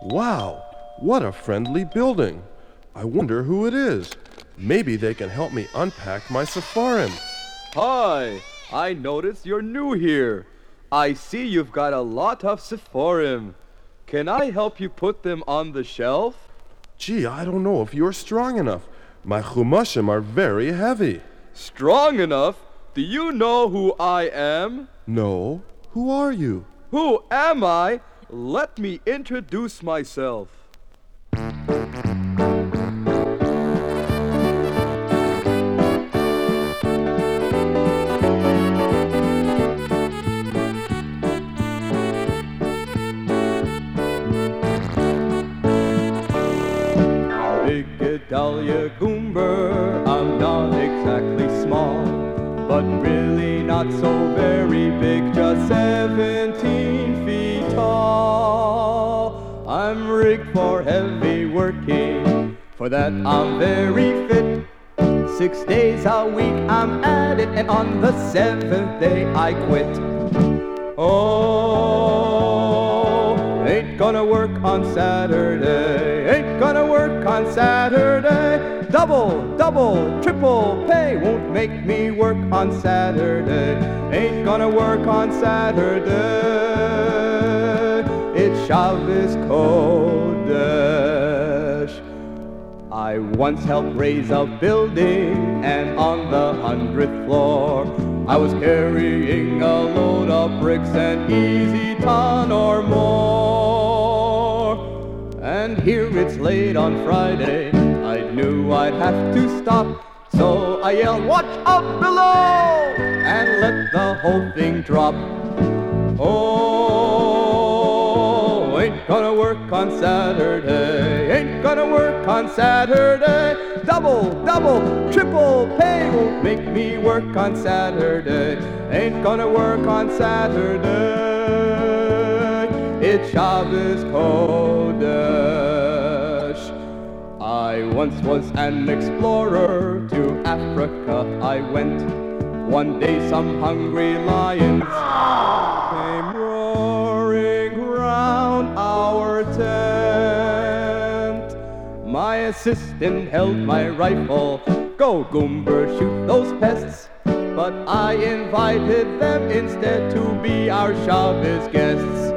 Wow, what a friendly building. I wonder who it is. Maybe they can help me unpack my Sepharim. Hi, I notice you're new here. I see you've got a lot of Sepharim. Can I help you put them on the shelf? Gee, I don't know if you're strong enough. My chumashim are very heavy. Strong enough? Do you know who I am? No. Who are you? Who am I? Let me introduce myself. Big Gedalia Goomber, I'm not exactly small, but really not so very big, just 17 feet tall. I'm rigged for heavy working, for that I'm very fit. 6 days a week I'm at it, and on the 7th day I quit. Oh, ain't gonna work on Saturday, ain't gonna work on Saturday. Double, double, triple pay won't make me work on Saturday. Ain't gonna work on Saturday. It's Shabbos Kodesh. I once helped raise a building, and on the 100th floor I was carrying a load of bricks, an easy ton or more. And here it's late on Friday, I knew I'd have to stop, so I yelled, "Watch up below!" and let the whole thing drop. Oh, ain't gonna work on Saturday, ain't gonna work on Saturday. Double, double, triple pay won't make me work on Saturday. Ain't gonna work on Saturday. It's Shabbos Kodesh. I once was an explorer, to Africa I went. One day some hungry lions came roaring round our tent. My assistant held my rifle, "Go, Goomber, shoot those pests." But I invited them instead to be our Shabbos guests.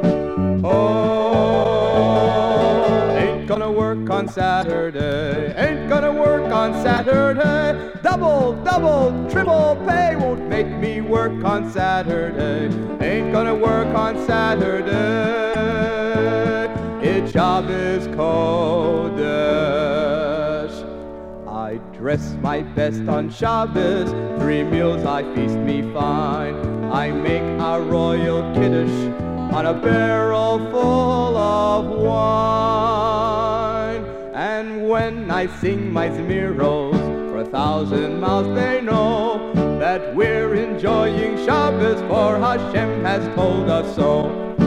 Oh, ain't gonna work on Saturday, ain't gonna work on Saturday. Double, double, triple pay won't make me work on Saturday. Ain't gonna work on Saturday. It's Shabbos Kodesh. I dress my best on Shabbos, 3 meals I feast me fine. I make a royal kiddush on a barrel full of wine. And when I sing my Zmiros for 1,000 miles, they know that we're enjoying Shabbos, for Hashem has told us so.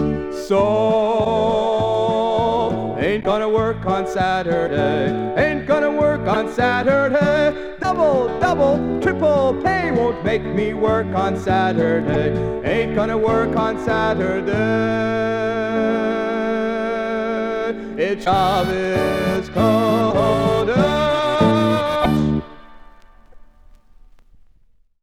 So, ain't gonna work on Saturday, ain't gonna work on Saturday. Double, double, triple pay won't make me work on Saturday. Ain't gonna work on Saturday. It's Shabbos Kodesh.